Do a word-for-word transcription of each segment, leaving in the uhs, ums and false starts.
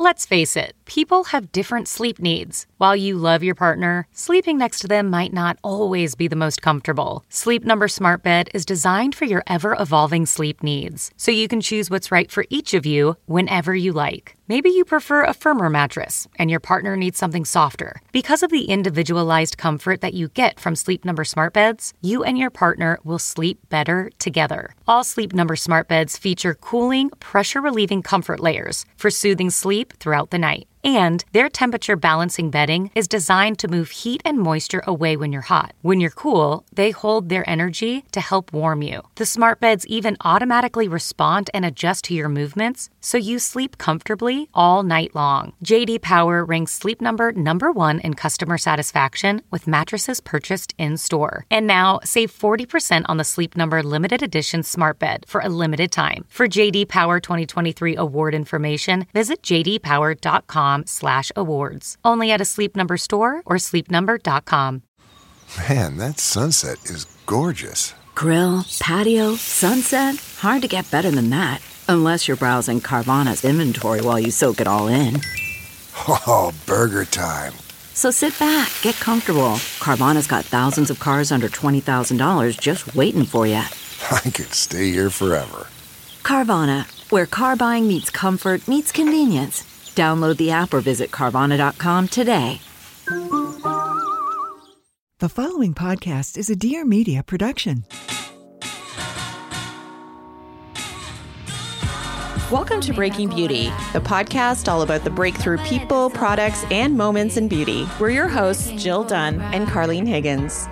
Let's face it, people have different sleep needs. While you love your partner, sleeping next to them might not always be the most comfortable. Sleep Number Smart Bed is designed for your ever-evolving sleep needs, so you can choose what's right for each of you whenever you like. Maybe you prefer a firmer mattress and your partner needs something softer. Because of the individualized comfort that you get from Sleep Number Smart Beds, you and your partner will sleep better together. All Sleep Number Smart Beds feature cooling, pressure-relieving comfort layers for soothing sleep throughout the night. And their temperature balancing bedding is designed to move heat and moisture away when you're hot. When you're cool, they hold their energy to help warm you. The smart beds even automatically respond and adjust to your movements, so you sleep comfortably all night long. J D Power ranks Sleep Number number one in customer satisfaction with mattresses purchased in-store. And now, save forty percent on the Sleep Number limited edition smart bed for a limited time. For J D Power twenty twenty-three award information, visit j d power dot com slash awards. Only at a Sleep Number store or sleep number dot com. Man, that sunset is gorgeous. Grill, patio, sunset. Hard to get better than that. Unless you're browsing Carvana's inventory while you soak it all in. Oh, burger time. So sit back, get comfortable. Carvana's got thousands of cars under twenty thousand dollars just waiting for you. I could stay here forever. Carvana, where car buying meets comfort meets convenience. Download the app or visit Carvana dot com today. The following podcast is a Dear Media production. Welcome to Breaking Beauty, the podcast all about the breakthrough people, products, and moments in beauty. We're your hosts, Jill Dunn and Carlene Higgins.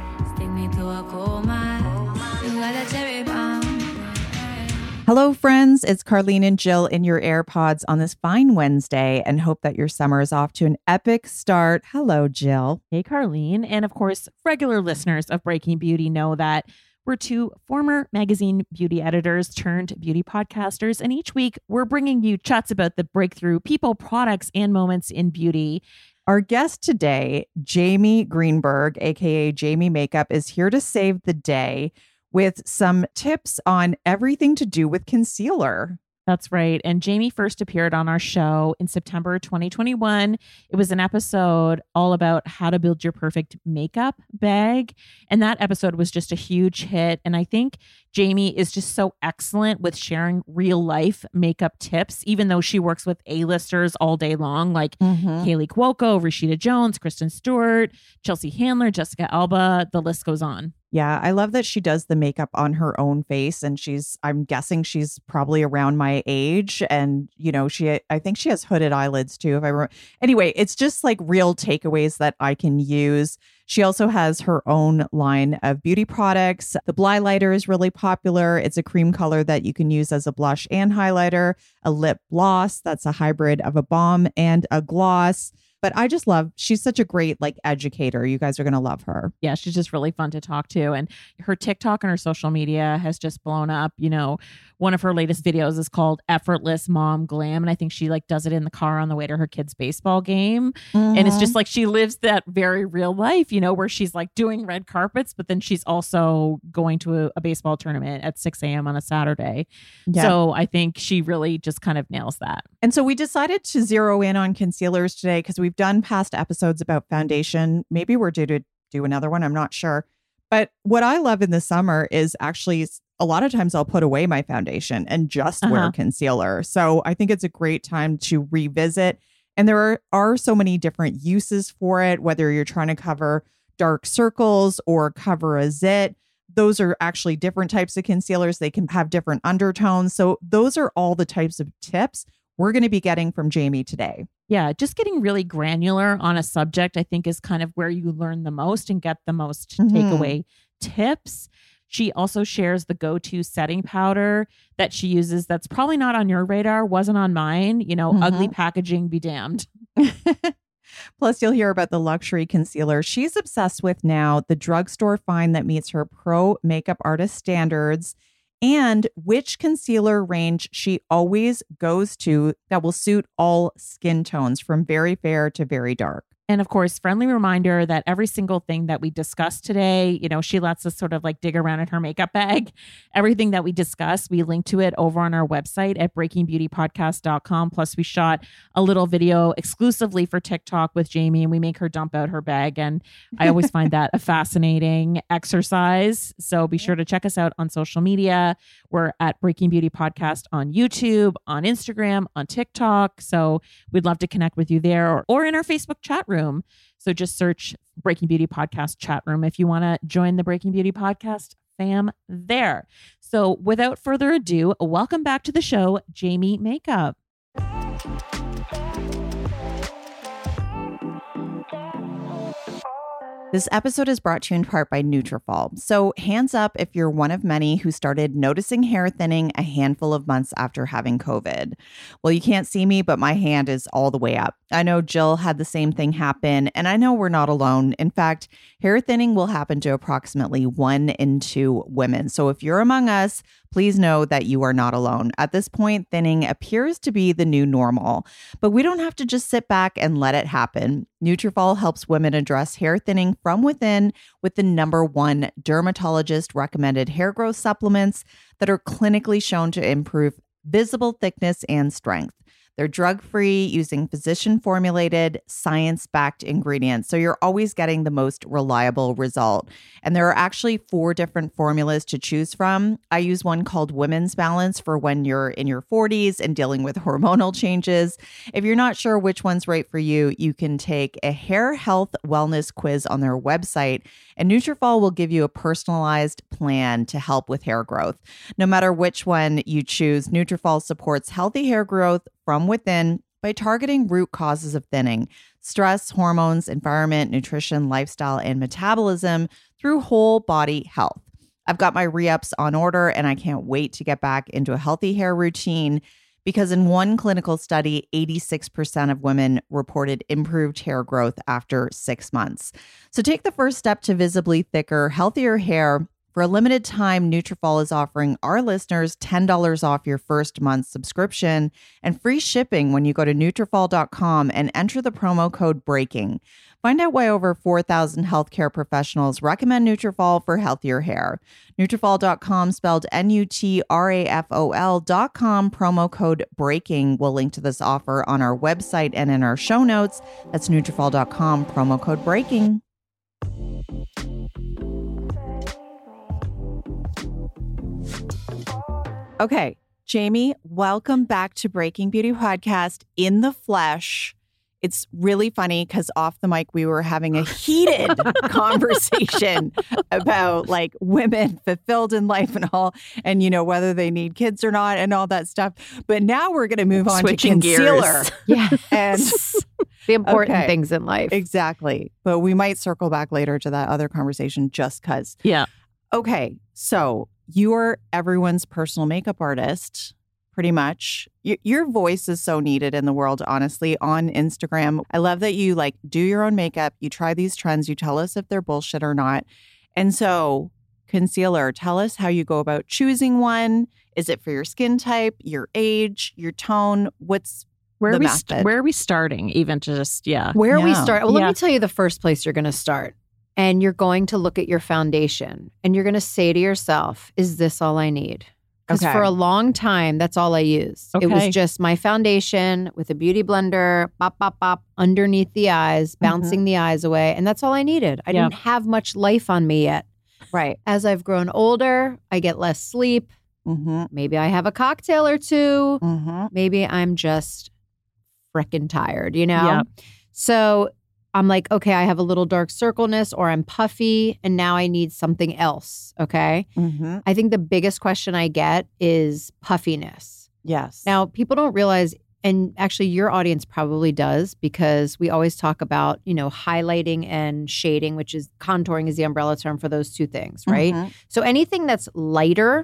Hello, friends. It's Carlene and Jill in your AirPods on this fine Wednesday, and hope that your summer is off to an epic start. Hello, Jill. Hey, Carlene. And of course, regular listeners of Breaking Beauty know that we're two former magazine beauty editors turned beauty podcasters, and each week we're bringing you chats about the breakthrough people, products, and moments in beauty. Our guest today, Jamie Greenberg, aka Jamie Makeup, is here to save the day with some tips on everything to do with concealer. That's right. And Jamie first appeared on our show in September twenty twenty-one. It was an episode all about how to build your perfect makeup bag. And that episode was just a huge hit. And I think Jamie is just so excellent with sharing real life makeup tips, even though she works with A-listers all day long, like mm-hmm. Kaylee Cuoco, Rashida Jones, Kristen Stewart, Chelsea Handler, Jessica Alba. The list goes on. Yeah, I love that she does the makeup on her own face, and she's, I'm guessing she's probably around my age, and, you know, she, I think she has hooded eyelids too, if I remember. Anyway, it's just like real takeaways that I can use. She also has her own line of beauty products. The Bly Lighter is really popular. It's a cream color that you can use as a blush and highlighter. A lip gloss, that's a hybrid of a balm and a gloss. But I just love, she's such a great like educator. You guys are going to love her. Yeah, she's just really fun to talk to. And her TikTok and her social media has just blown up. You know, one of her latest videos is called Effortless Mom Glam. And I think she like does it in the car on the way to her kid's baseball game. Mm-hmm. And it's just like she lives that very real life, you know, where she's like doing red carpets, but then she's also going to a, a baseball tournament at six a.m. on a Saturday. Yeah. So I think she really just kind of nails that. And so we decided to zero in on concealers today because we've done past episodes about foundation. Maybe we're due to do another one. I'm not sure. But what I love in the summer is actually a lot of times I'll put away my foundation and just uh-huh. wear concealer. So I think it's a great time to revisit. And there are, are so many different uses for it, whether you're trying to cover dark circles or cover a zit. Those are actually different types of concealers. They can have different undertones. So those are all the types of tips we're going to be getting from Jamie today. Yeah, just getting really granular on a subject, I think, is kind of where you learn the most and get the most mm-hmm. takeaway tips. She also shares the go-to setting powder that she uses that's probably not on your radar, wasn't on mine. You know, mm-hmm. ugly packaging be damned. Plus, you'll hear about the luxury concealer she's obsessed with now, the drugstore find that meets her pro makeup artist standards, and which concealer range she always goes to that will suit all skin tones from very fair to very dark. And of course, friendly reminder that every single thing that we discussed today, you know, she lets us sort of like dig around in her makeup bag. Everything that we discussed, we link to it over on our website at breaking beauty podcast dot com. Plus, we shot a little video exclusively for TikTok with Jamie, and we make her dump out her bag. And I always find that a fascinating exercise. So be sure to check us out on social media. We're at Breaking Beauty Podcast on YouTube, on Instagram, on TikTok. So we'd love to connect with you there or, or in our Facebook chat room. So just search Breaking Beauty Podcast chat room if you want to join the Breaking Beauty Podcast fam there. So without further ado, welcome back to the show, Jamie Makeup. This episode is brought to you in part by Nutrafol. So hands up if you're one of many who started noticing hair thinning a handful of months after having COVID. Well, you can't see me, but my hand is all the way up. I know Jill had the same thing happen, and I know we're not alone. In fact, hair thinning will happen to approximately one in two women. So if you're among us, please know that you are not alone. At this point, thinning appears to be the new normal, but we don't have to just sit back and let it happen. Nutrafol helps women address hair thinning from within with the number one dermatologist recommended hair growth supplements that are clinically shown to improve visible thickness and strength. They're drug-free, using physician-formulated, science-backed ingredients, so you're always getting the most reliable result. And there are actually four different formulas to choose from. I use one called Women's Balance for when you're in your forties and dealing with hormonal changes. If you're not sure which one's right for you, you can take a hair health wellness quiz on their website, and Nutrafol will give you a personalized plan to help with hair growth. No matter which one you choose, Nutrafol supports healthy hair growth from within by targeting root causes of thinning: stress, hormones, environment, nutrition, lifestyle, and metabolism through whole body health. I've got my re-ups on order, and I can't wait to get back into a healthy hair routine because in one clinical study, eighty-six percent of women reported improved hair growth after six months. So take the first step to visibly thicker, healthier hair. For a limited time, Nutrafol is offering our listeners ten dollars off your first month's subscription and free shipping when you go to Nutrafol dot com and enter the promo code BREAKING. Find out why over four thousand healthcare professionals recommend Nutrafol for healthier hair. Nutrafol dot com, spelled N U T R A F O L dot com, promo code BREAKING. We'll link to this offer on our website and in our show notes. That's Nutrafol dot com, promo code BREAKING. Okay, Jamie, welcome back to Breaking Beauty Podcast in the flesh. It's really funny because off the mic, we were having a heated conversation about like women fulfilled in life and all, and, you know, whether they need kids or not and all that stuff. But now we're going to move on Switching to concealer. Gears. Yeah. And the important okay, things in life. Exactly. But we might circle back later to that other conversation just because. Yeah. Okay. So you are everyone's personal makeup artist, pretty much. Y- your voice is so needed in the world, honestly, on Instagram. I love that you like do your own makeup. You try these trends. You tell us if they're bullshit or not. And so concealer, tell us how you go about choosing one. Is it for your skin type, your age, your tone? What's Where the are we method? st- where are we starting? Even to just yeah. Where we Yeah. start? Well, let Yeah. me tell you the first place you're going to start. And you're going to look at your foundation and you're going to say to yourself, is this all I need? Because Okay. for a long time, that's all I used. It was Okay. just my foundation with a beauty blender, bop, bop, bop, underneath the eyes, bouncing the eyes away. And that's all I needed. I Yeah. didn't have much life on me yet. right? As I've grown older, I get less sleep. Mm-hmm. Maybe I have a cocktail or two. Mm-hmm. Maybe I'm just frickin' tired, you know? Yeah. So I'm like, okay, I have a little dark circleness or I'm puffy and now I need something else. Okay. Mm-hmm. I think the biggest question I get is puffiness. Yes. Now, people don't realize, and actually your audience probably does, because we always talk about, you know, highlighting and shading, which is contouring is the umbrella term for those two things, right? Mhm. So anything that's lighter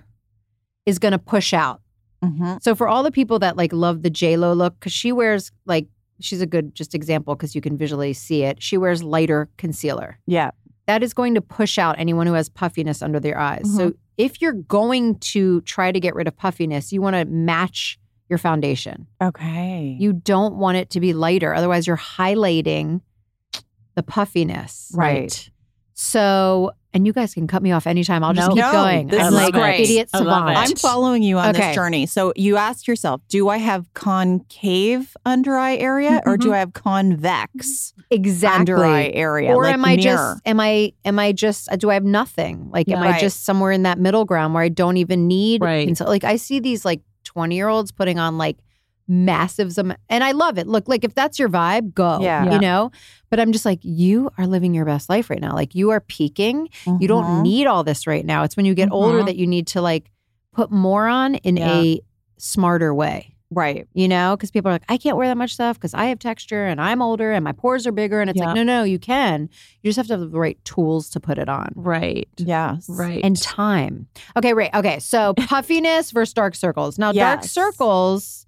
is going to push out. Mm-hmm. So for all the people that like love the J-Lo look, because she wears like, she's a good just example because you can visually see it. She wears lighter concealer. Yeah. That is going to push out anyone who has puffiness under their eyes. So if you're going to try to get rid of puffiness, you want to match your foundation. Okay. You don't want it to be lighter. Otherwise, you're highlighting the puffiness. Right. So, and you guys can cut me off anytime. I'll just No, keep no, going. this I'm is like great. idiot I love savant. it. I'm following you on Okay. this journey. So you ask yourself, do I have concave under eye area or do I have convex exactly. under eye area? Or like am I mirror? just am I am I just do I have nothing? Like am Yeah. I Right. just somewhere in that middle ground where I don't even need Right. conceal- like I see these like twenty year olds putting on like massive am- and I love it. Look, like if that's your vibe, go. Yeah. You Yeah. know? But I'm just like, you are living your best life right now. Like you are peaking. You don't Mhm. need all this right now. It's when you get older Mhm. that you need to like put more on in Yeah. a smarter way. Right. You know, because people are like, I can't wear that much stuff because I have texture and I'm older and my pores are bigger. And it's Yeah. like, no, no, you can. You just have to have the right tools to put it on. Right. Yes. Right. And time. Okay, right. Okay. So puffiness versus dark circles. Now, dark Yes. circles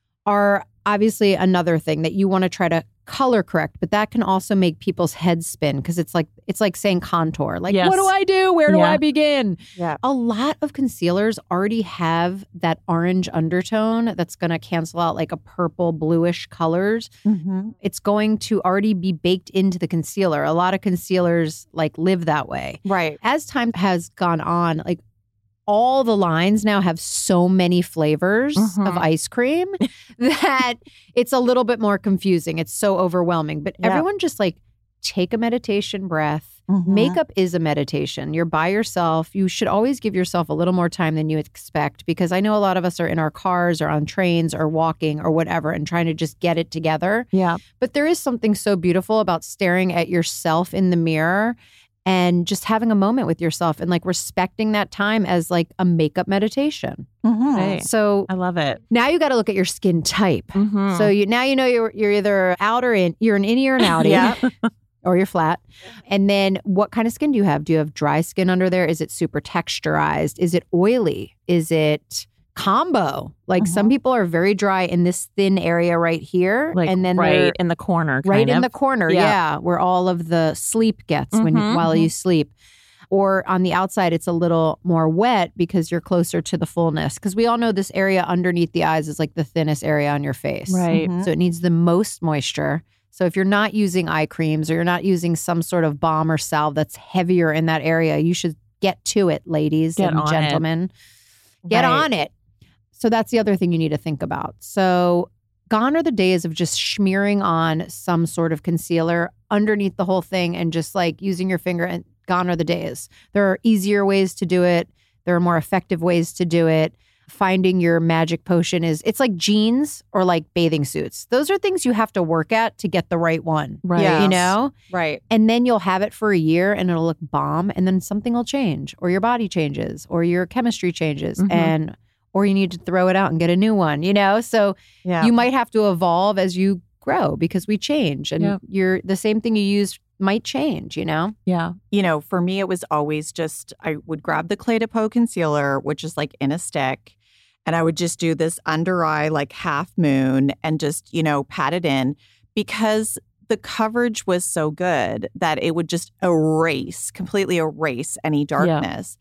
are obviously another thing that you want to try to color correct, but that can also make people's heads spin because it's like it's like saying contour. Like, Yes. what do I do? Where do Yeah. I begin? Yeah. A lot of concealers already have that orange undertone that's going to cancel out like a purple bluish colors. Mm-hmm. It's going to already be baked into the concealer. A lot of concealers like live that way. Right. As time has gone on, like all the lines now have so many flavors Mhm. of ice cream that it's a little bit more confusing. It's so overwhelming. But Yeah. everyone just like take a meditation breath. Mhm. Makeup is a meditation. You're by yourself. You should always give yourself a little more time than you expect because I know a lot of us are in our cars or on trains or walking or whatever and trying to just get it together. Yeah. But there is something so beautiful about staring at yourself in the mirror and just having a moment with yourself and like respecting that time as like a makeup meditation. Mhm. Hey. So I love it. now you got to look at your skin type. Mhm. So you now you know you're you're either out or in. You're an innie or an outie. Yeah. Or you're flat. And then what kind of skin do you have? Do you have dry skin under there? Is it super texturized? Is it oily? Is it combo? Like some people are very dry in this thin area right here. like and then right they're in the corner. right kind in of. the corner. Yeah. Yeah. Where all of the sleep gets when Mhm, while mhm. you sleep. Or on the outside, it's a little more wet because you're closer to the fullness. Because we all know this area underneath the eyes is like the thinnest area on your face. Right. Mhm. So it needs the most moisture. So if you're not using eye creams or you're not using some sort of balm or salve that's heavier in that area, you should get to it, ladies Get and on it. gentlemen. Get Right. on it. So that's the other thing you need to think about. So gone are the days of just smearing on some sort of concealer underneath the whole thing and just like using your finger, and gone are the days. There are easier ways to do it. There are more effective ways to do it. Finding your magic potion is, it's like jeans or like bathing suits. Those are things you have to work at to get the right one. Right. Yeah. You know? Right. And then you'll have it for a year and it'll look bomb. And then something will change, or your body changes, or your chemistry changes. Mhm. And, or you need to throw it out and get a new one, you know? So Yeah. you might have to evolve as you grow because we change, and Yeah. you're the same thing you use might change, you know? Yeah. you know, for me, it was always just, I would grab the Clé de Peau concealer, which is like in a stick, and I would just do this under eye, like half moon, and just, you know, pat it in because the coverage was so good that it would just erase, completely erase any darkness.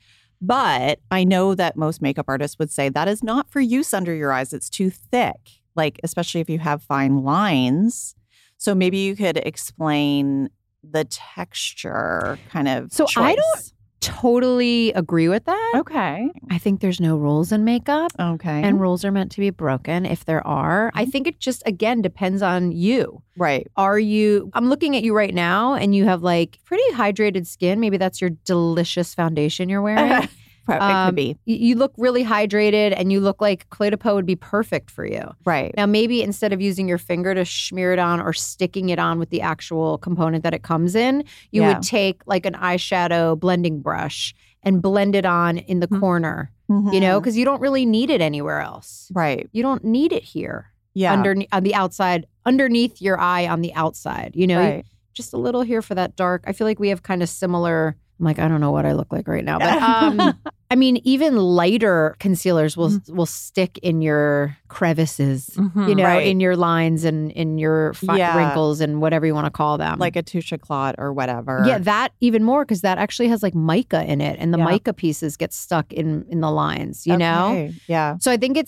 But I know that most makeup artists would say that is not for use under your eyes. It's too thick, like, especially if you have fine lines. So maybe you could explain the texture kind of So I don't- choice. Totally agree with that. Okay. I think there's no rules in makeup. Okay. And rules are meant to be broken if there are. I think it just, again, depends on you. right. Are you, I'm looking at you right now and you have like pretty hydrated skin. Maybe that's your delicious foundation you're wearing. Probably it Um, could be. You, you look really hydrated and you look like Clé de Peau would be perfect for you. Right. Now, maybe instead of using your finger to smear it on or sticking it on with the actual component that it comes in, you Yeah. would take like an eyeshadow blending brush and blend it on in the Mhm. corner, you know, because you don't really need it anywhere else. Right. You don't need it here. Yeah. Under, on the outside, underneath your eye on the outside, you know, Right. just a little here for that dark. I feel like we have kind of similar. I'm like, I don't know what I look like right now, but um, I mean, even lighter concealers will will stick in your crevices, Mhm. you know, Right. in your lines and in your fi- Yeah. wrinkles and whatever you want to call them. like a touche clot or whatever. yeah, that even more because that actually has like mica in it, and the Yeah. mica pieces get stuck in in the lines, you know. Okay. Yeah. So I think it's like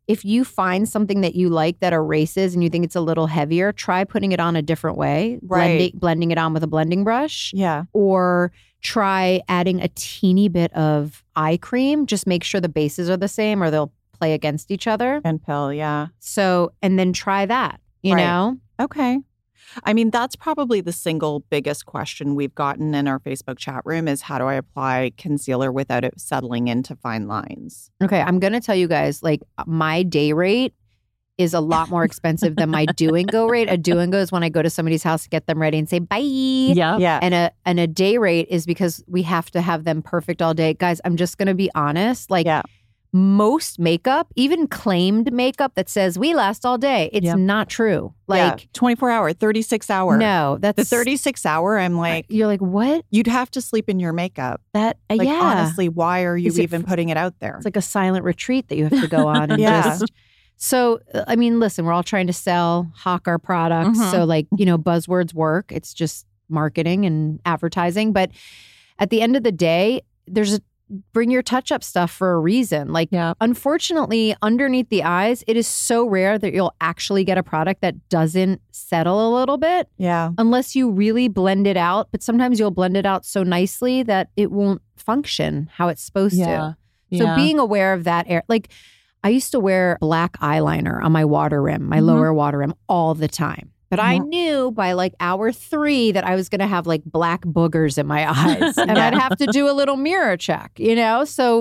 if you find something that you like that erases and you think it's a little heavier, try putting it on a different way, Right. blending, blending it on with a blending brush, Yeah. or try adding a teeny bit of eye cream. Just make sure the bases are the same or they'll play against each other. And pill. Yeah. So, and then try that, you Right. know? Okay. I mean, that's probably the single biggest question we've gotten in our Facebook chat room is how do I apply concealer without it settling into fine lines? Okay, I'm going to tell you guys, like, my day rate is a lot more expensive than my do and go rate. A do and go is when I go to somebody's house to get them ready and say bye. Yeah. Yeah. And a and a day rate is because we have to have them perfect all day. Guys, I'm just going to be honest. Like, Yeah. most makeup, even claimed makeup that says we last all day, it's Yep. not true. Yeah. Like, twenty-four hour, thirty-six hour. no, that's The thirty-six hour, I'm like, You're like, what? you'd have to sleep in your makeup. That? Uh, Like, yeah. honestly, why are you Is it even f- putting it out there? It's like a silent retreat that you have to go on and Yeah. just. So, uh, I mean, listen, we're all trying to sell, hawk our products. Mhm. So, like, you know, buzzwords work. It's just marketing and advertising. But at the end of the day, there's a bring your touch up stuff for a reason. Like, Yeah. unfortunately, underneath the eyes, it is so rare that you'll actually get a product that doesn't settle a little bit yeah. unless you really blend it out. But sometimes you'll blend it out so nicely that it won't function how it's supposed Yeah. to. So Yeah. being aware of that, air, like I used to wear black eyeliner on my water rim, my Mhm. lower water rim all the time. But I Mhm. knew by like hour three that I was going to have like black boogers in my eyes and I'd Yeah. have to do a little mirror check, you know? So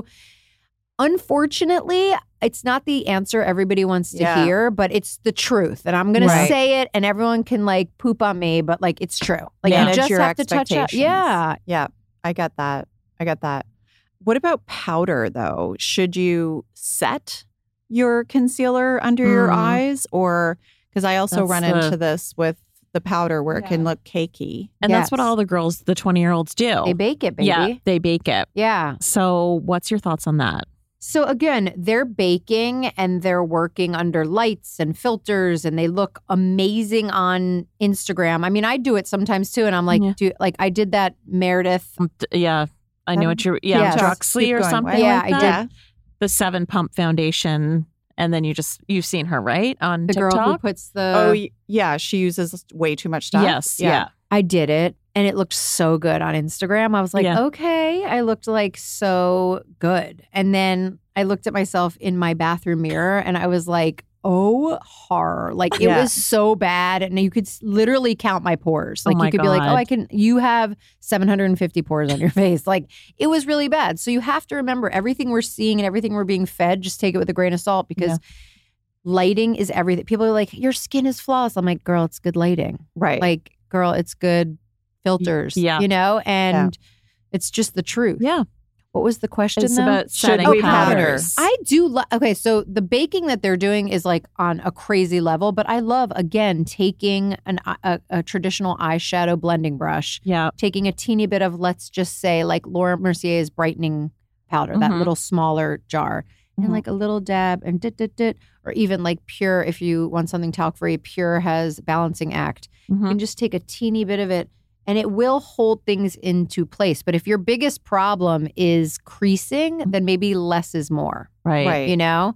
unfortunately, it's not the answer everybody wants to Yeah. hear, but it's the truth. And I'm going to Right. say it and everyone can like poop on me, but like it's true. Like Manage you just your have to touch up. expectations. Yeah. Yeah. I get that. I get that. What about powder, though? Should you set your concealer under your Mm. eyes? Or because I also That's run the- into this with the powder where it can Yeah. look cakey. And that's what Yes. all the girls, the twenty year olds do. They bake it, baby. Yeah. They bake it. Yeah. So what's your thoughts on that? So again, they're baking and they're working under lights and filters and they look amazing on Instagram. I mean, I do it sometimes too. And I'm like, Yeah. do like I did that Meredith. Um, d- Yeah. I know Um, what you're, yeah, yeah, just Druxley keep or going. something Yeah, like I that. did. Yeah. The seven pump foundation. And then you just, you've seen her, right? On The TikTok? girl who puts the oh, y- yeah. She uses way too much stuff. Yes. Yeah. I did it and it looked so good on Instagram. I was like, Yeah. okay, I looked like so good. And then I looked at myself in my bathroom mirror and I was like, oh, horror. Like it Yeah. was so bad. And you could s- literally count my pores. Oh Like my you could be like, oh, God. I can, you have seven hundred fifty pores on your face. Like it was really bad. So you have to remember everything we're seeing and everything we're being fed, just take it with a grain of salt because Yeah. lighting is everything. People are like, your skin is flawless. I'm like, girl, it's good lighting. Right. Like, girl, it's good filters. yeah. You know, and it's just the truth. Yeah. What was the question It's though? about Should setting we powders. powder? I do. Lo- okay, so the baking that they're doing is like on a crazy level, but I love again taking an a, a traditional eyeshadow blending brush, Yeah. taking a teeny bit of, let's just say, like Laura Mercier's brightening powder, that Mhm. little smaller jar, Mhm. and like a little dab, and dit dit dit, or even like Pure. If you want something talc free, Pure has Balancing Act. Mhm. You can just take a teeny bit of it and it will hold things into place. But if your biggest problem is creasing, then maybe less is more, Right. Right. you know?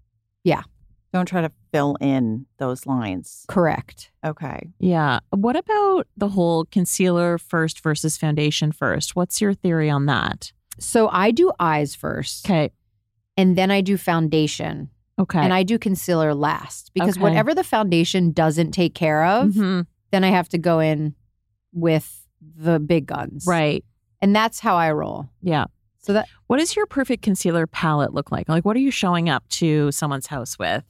Don't try to fill in those lines. Correct. Okay. Yeah. What about the whole concealer first versus foundation first? What's your theory on that? So I do eyes first Okay. and then I do foundation Okay. and I do concealer last because Okay. whatever the foundation doesn't take care of, Mhm. then I have to go in with the big guns. Right. And that's how I roll. Yeah. So that What does your perfect concealer palette look like? Like, what are you showing up to someone's house with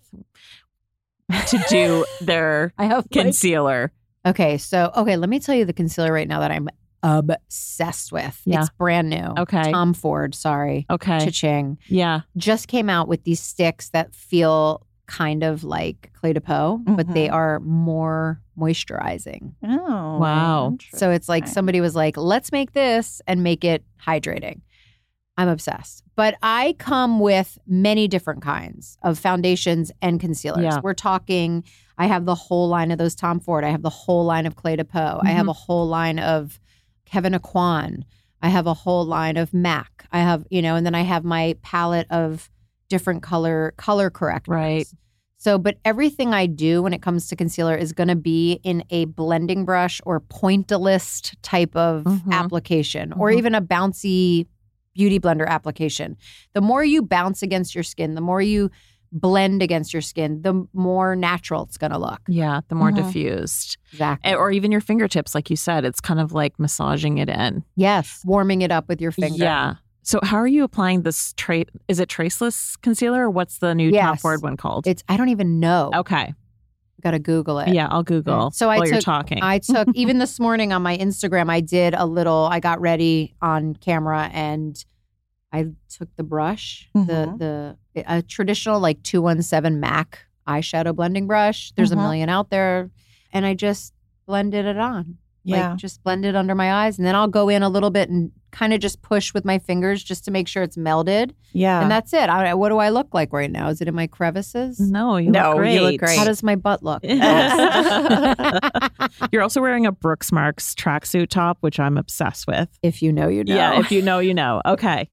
to do their I have like- concealer? Okay, so okay, let me tell you the concealer right now that I'm obsessed with. Yeah. It's brand new. Okay. Tom Ford, sorry. Okay. Cha-ching. Yeah. Just came out with these sticks that feel kind of like Clé de Peau, but they are more moisturizing. Oh. Wow. So it's like interesting. somebody was like, let's make this and make it hydrating. I'm obsessed. But I come with many different kinds of foundations and concealers. Yeah. We're talking, I have the whole line of those Tom Ford. I have the whole line of Clé de Peau. I have Mhm. a whole line of Kevin Aquan. I have a whole line of MAC. I have, you know, and then I have my palette of different color color correctors. Right. So, but everything I do when it comes to concealer is going to be in a blending brush or pointillist type of Mhm. application, or Mhm. even a bouncy beauty blender application. The more you bounce against your skin, the more you blend against your skin, the more natural it's going to look. Yeah, the more Mhm. diffused. Exactly. Eh, Or even your fingertips, like you said, it's kind of like massaging it in. Yes. Warming it up with your finger. Yeah. So how are you applying this tra- is it traceless concealer or what's the new Yes. Tom Ford one called? It's, I don't even know. Okay. Got to Google it. Yeah, I'll Google So I while you're took- talking. I took, even this morning on my Instagram, I did a little, I got ready on camera and I took the brush, Mhm. the, the, a traditional like two one seven MAC eyeshadow blending brush. There's Mhm. a million out there. And I just blended it on. Yeah. Like just blend it under my eyes. And then I'll go in a little bit and kind of just push with my fingers just to make sure it's melded. yeah. And that's it. I, what do I look like right now? Is it in my crevices? no, you No, look great. you look great. How does my butt look? You're also wearing a Brooks Marks tracksuit top, which I'm obsessed with. If you know, you know. Yeah, if you know, you know. Okay.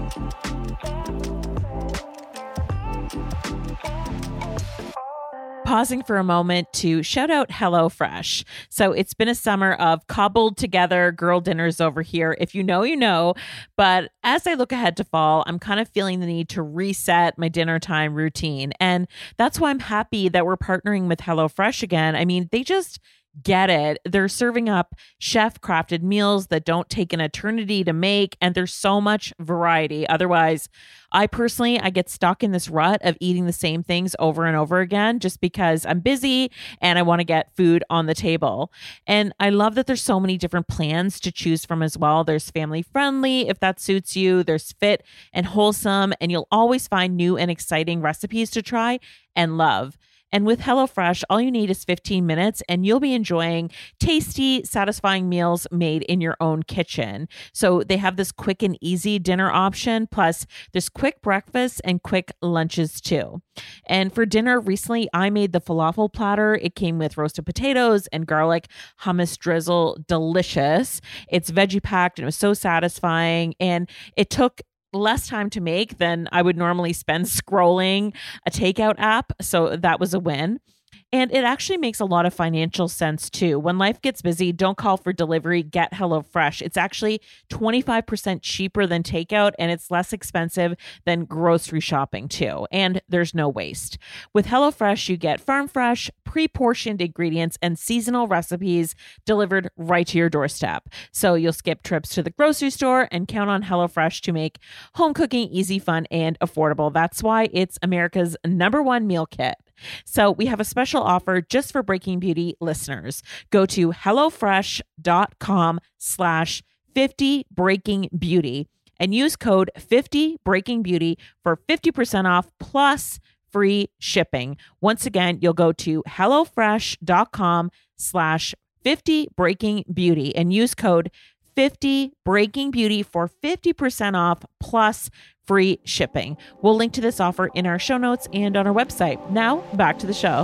Pausing for a moment to shout out HelloFresh. So it's been a summer of cobbled together girl dinners over here. If you know, you know. But as I look ahead to fall, I'm kind of feeling the need to reset my dinner time routine. And that's why I'm happy that we're partnering with HelloFresh again. I mean, they just get it. They're serving up chef crafted meals that don't take an eternity to make, and there's so much variety. Otherwise, I personally, I get stuck in this rut of eating the same things over and over again just because I'm busy and I want to get food on the table. And I love that there's so many different plans to choose from as well. There's family friendly, if that suits you. There's fit and wholesome, and you'll always find new and exciting recipes to try and love. And with HelloFresh, all you need is fifteen minutes and you'll be enjoying tasty, satisfying meals made in your own kitchen. So they have this quick and easy dinner option, plus there's quick breakfasts and quick lunches too. And for dinner, recently I made the falafel platter. It came with roasted potatoes and garlic hummus drizzle. Delicious. It's veggie packed and it was so satisfying. And it took less time to make than I would normally spend scrolling a takeout app. So that was a win. And it actually makes a lot of financial sense too. When life gets busy, don't call for delivery, get HelloFresh. It's actually twenty-five percent cheaper than takeout and it's less expensive than grocery shopping too. And there's no waste. With HelloFresh, you get farm fresh, pre-portioned ingredients and seasonal recipes delivered right to your doorstep. So you'll skip trips to the grocery store and count on HelloFresh to make home cooking easy, fun, and affordable. That's why it's America's number one meal kit. So we have a special offer just for Breaking Beauty listeners. Go to HelloFresh.com slash 50 Breaking Beauty and use code fifty Breaking Beauty for fifty percent off plus free shipping. Once again, you'll go to HelloFresh.com slash 50 Breaking Beauty and use code fifty Breaking Beauty for fifty percent off plus free shipping. We'll link to this offer in our show notes and on our website. Now, back to the show.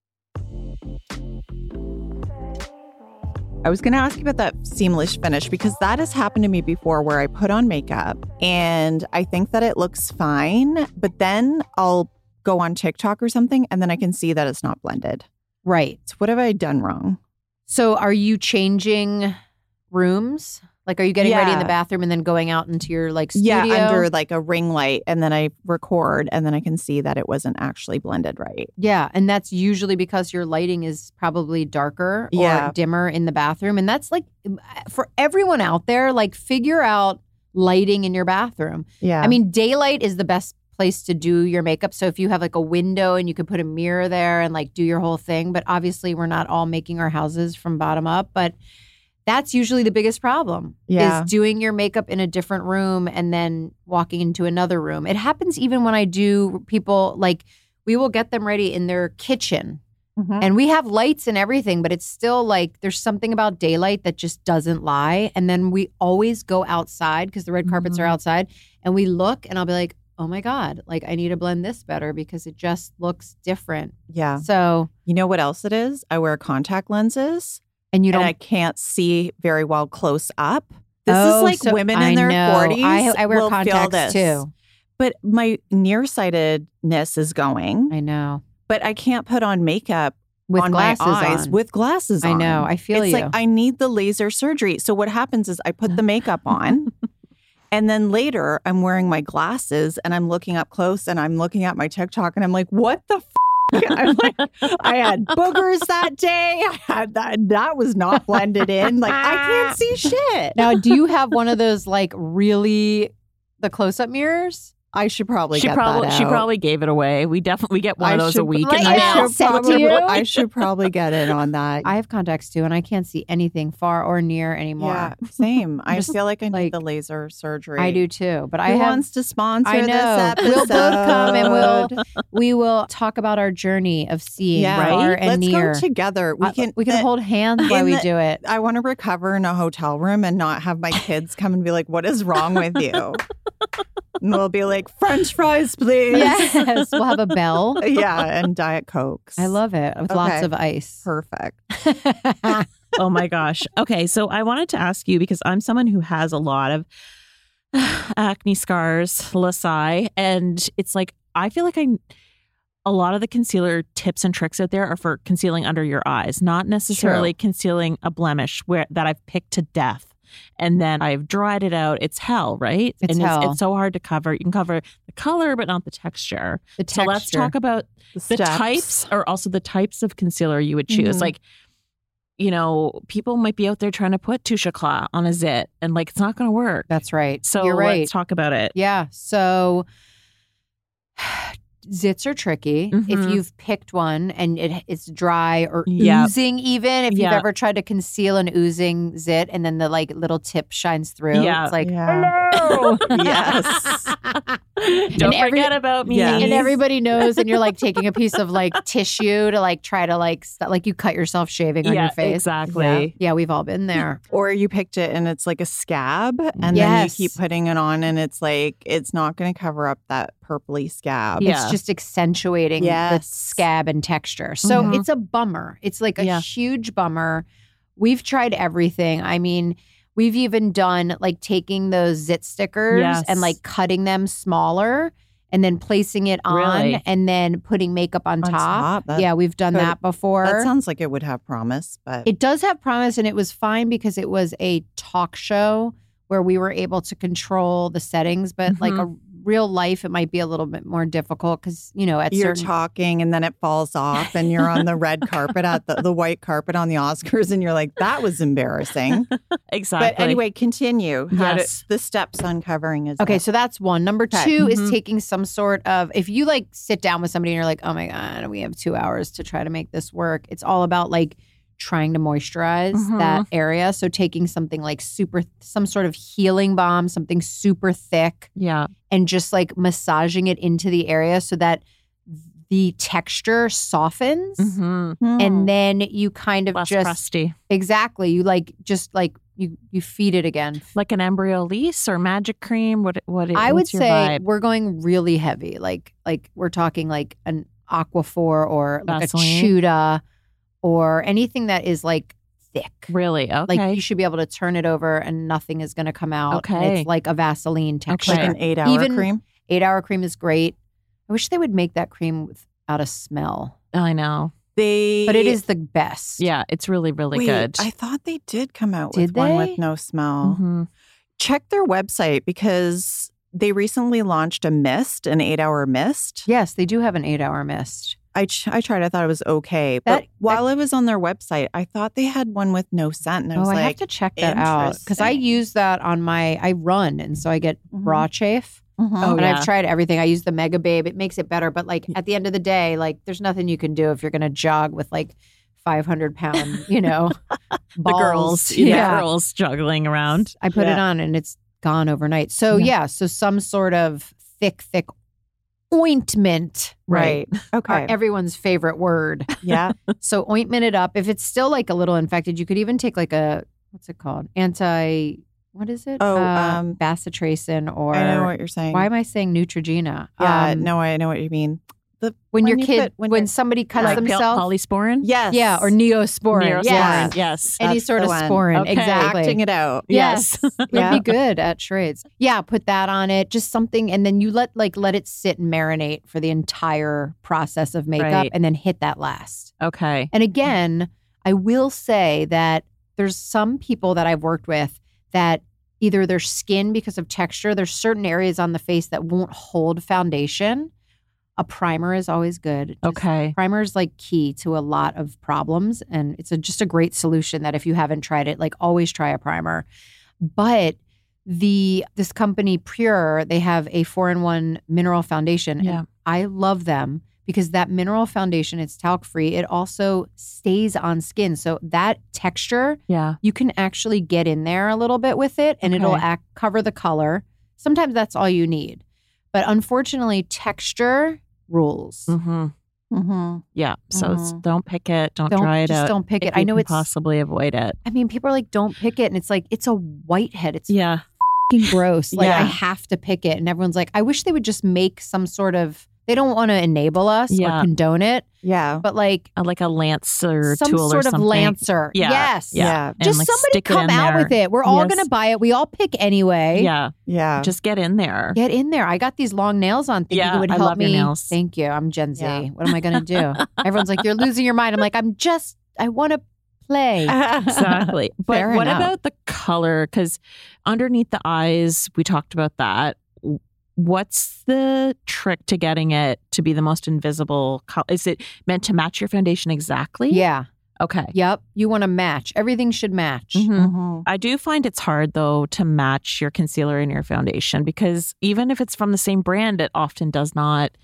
I was going to ask you about that seamless finish because that has happened to me before where I put on makeup and I think that it looks fine, but then I'll go on TikTok or something and then I can see that it's not blended. Right. So what have I done wrong? So are you changing rooms? Like, are you getting ready in the Yeah. bathroom and then going out into your like studio? Yeah, under like a ring light and then I record and then I can see that it wasn't actually blended right. Yeah, and that's usually because your lighting is probably darker or Yeah. dimmer in the bathroom. And that's like for everyone out there, like figure out lighting in your bathroom. Yeah. I mean, daylight is the best place to do your makeup. So if you have like a window and you could put a mirror there and like do your whole thing, but obviously we're not all making our houses from bottom up, but that's usually the biggest problem Yeah. is doing your makeup in a different room and then walking into another room. It happens even when I do people like we will get them ready in their kitchen Mhm. and we have lights and everything, but it's still like there's something about daylight that just doesn't lie. And then we always go outside because the red carpets Mhm. are outside and we look and I'll be like, oh my God, like I need to blend this better because it just looks different. Yeah. So, You know what else it is? I wear contact lenses. and you and don't I can't see very well close up. This Oh, is like so women I in their know. forties. I, I wear will feel contacts this. too. But my nearsightedness is going, I know. but I can't put on makeup With on glasses my eyes on. with glasses I on. know. I feel it's you. like I need the laser surgery. So what happens is I put the makeup on and then later I'm wearing my glasses and I'm looking up close and I'm looking at my TikTok and I'm like, what the f-? I'm like, I had boogers that day. I had that. That was not blended in. Like, I can't see shit. Now, do you have one of those like really the close-up mirrors? I should probably She get probably that she out. probably gave it away. We definitely we get one I of those should- a week. Like, in the I mail. should send it to probably, you? I should probably get it on that. I have contacts too, and I can't see anything far or near anymore. Yeah, same. I Just, feel like I need like, the laser surgery. I do too. But I Who have. wants to sponsor I know. this episode? We'll both come and we'll we will talk about our journey of seeing yeah. far and Let's near. go together. We Uh, can. we can the- hold hands while in we the- do it. I want to recover in a hotel room and not have my kids come and be like, "What is wrong with you?" And we'll be like, "French fries, please." Yes, we'll have a bell. Yeah, and Diet Cokes. I love it with lots Okay. of ice. Perfect. Oh my gosh. Okay, so I wanted to ask you because I'm someone who has a lot of acne scars, Lasai, and it's like I feel like I a lot of the concealer tips and tricks out there are for concealing under your eyes, not necessarily concealing a blemish where that I've picked to death. And then I've dried it out. It's hell, right? It's and hell. It's, it's so hard to cover. You can cover the color, but not the texture. The So let's texture. talk about The, the steps. types or also the types of concealer you would choose. Mhm. Like, you know, people might be out there trying to put Touche Eclat on a zit and like it's not going to work. That's right. So You're right. let's talk about it. Yeah. So zits are tricky. If Mhm. you've picked one and it, it's dry or Yep. oozing, even if you've Yeah. ever tried to conceal an oozing zit and then the like little tip shines through, Yeah. it's like, Yeah. hello. Yes. Don't And every- forget about me. Yeah. And everybody knows, and you're like taking a piece of like tissue to like try to like st- like you cut yourself shaving on yeah, your face. exactly. Yeah, we've all been there. Or you picked it and it's like a scab, and then you Yes. keep putting it on, and it's like it's not going to cover up that purpley scab. Yeah. It's just accentuating the Yes. scab and texture. So Mhm. it's a bummer. It's like a Yeah. huge bummer. We've tried everything. I mean, we've even done like taking those zit stickers Yes. and like cutting them smaller and then placing it on Really? and then putting makeup on, On top. top, that Yeah, we've done could- that before. That sounds like it would have promise, but It does have promise, and it was fine because it was a talk show where we were able to control the settings. But like a real life, it might be a little bit more difficult because, you know, at you're certain talking and then it falls off and you're on the red carpet at the, the white carpet on the Oscars and you're like, that was embarrassing. Exactly. But anyway, continue. How Yes. to, the steps uncovering is Okay, it? so that's one. Number Okay. two is Mhm. taking some sort of, if you like sit down with somebody and you're like, oh my God, we have two hours to try to make this work. It's all about like trying to moisturize Mhm. that area. So taking something like super, some sort of healing balm, something super thick, yeah. and just like massaging it into the area so that the texture softens. Mhm. Hmm. And then you kind of Less just, crusty. exactly, you like, just like, you, you feed it again. Like an Embryolisse or Magic Cream. What? What? I would what's your say vibe? we're going really heavy. Like like we're talking like an Aquaphor or like Vaseline? a Chuda or anything that is like thick. Really? Okay. Like you should be able to turn it over and nothing is going to come out. And Okay. it's like a Vaseline texture. like an eight hour Even- cream. Eight hour cream is great. I wish they would make that cream without a smell, I know. They, but it is the best. Yeah, it's really, really Wait, good. I thought they did come out Did with one they? with no smell. Mhm. Check their website because they recently launched a mist, an eight hour mist. Yes, they do have an eight hour mist. I, ch- I tried. I thought it was okay. But That- while I was on their website, I thought they had one with no scent. And I was Oh, I like, have to check that out because I interesting. use that on my, I run and so I get Mhm. raw chafe. Mhm. Oh, and yeah. I've tried everything. I use the Mega Babe. It makes it better. But like at the end of the day, like there's nothing you can do if you're going to jog with like five hundred pound, you know, The balls. girls, yeah, girls juggling around. I put it Yeah. on and it's gone overnight. So Yeah. yeah, so some sort of thick, thick ointment, Right. Okay. Our- everyone's favorite word. yeah. So ointment it up. If it's still like a little infected, you could even take like a, what's it called? Anti, what is it? Oh, uh, um, bacitracin or, I know what you're saying. why am I saying Neutrogena? Yeah. Um, no, I know what you mean. The When, your you kid, put- when when you're- somebody cuts Like themselves. polysporin? yes, Yeah, or neosporin. Neosporin, Yeah. yes. Any That's sort the of one. sporin. Okay. Exactly. acting it out. Yes. You'd Yeah. be good at charades. Yeah, put that on it. Just something, and then you let like let it sit and marinate for the entire process of makeup, Right. and then hit that last. Okay. And again, I will say that there's some people that I've worked with that either their skin, because of texture, there's certain areas on the face that won't hold foundation. A primer is always good. Just- Okay. Primer is like key to a lot of problems, and it's a, just a great solution that if you haven't tried it, like always try a primer. But the this company Pure, they have a four-in-one mineral foundation. Yeah. And I love them because that mineral foundation, it's talc-free. It also stays on skin. So that texture, Yeah. you can actually get in there a little bit with it, and it'll Okay. act, cover the color. Sometimes that's all you need. But unfortunately, texture rules. Mm-hmm. Mm-hmm. Yeah. So it's, Mhm. don't pick it. Don't, Don't- dry it just out. don't pick if it. I you know can it's- possibly avoid it. I mean, people are like, don't pick it. And it's like, it's a whitehead. It's Yeah. fucking gross. Like, Yeah. I have to pick it. And everyone's like, I wish they would just make some sort of, they don't want to enable us Yeah. or condone it, Yeah. but like Uh, Like a lancer some tool or sort of something. lancer. Yeah. Yes. Yeah. And Just like somebody stick it come in out there. with it. We're all Yes. going to buy it. We all pick anyway. Yeah. Yeah. Just get in there. Get in there. I got these long nails on thinking Yeah, it would I help love your me. nails. Thank you. I'm Gen Z. Yeah. What am I going to do? Everyone's like, you're losing your mind. I'm like, I'm just, I want to play. Exactly. But Fair what enough. about the color? Because underneath the eyes, we talked about that. What's the trick to getting it to be the most invisible color? Is it meant to match your foundation exactly? Yeah. Okay. Yep. You want to match. Everything should match. Mhm. Mm-hmm. I do find it's hard, though, to match your concealer and your foundation because even if it's from the same brand, it often does not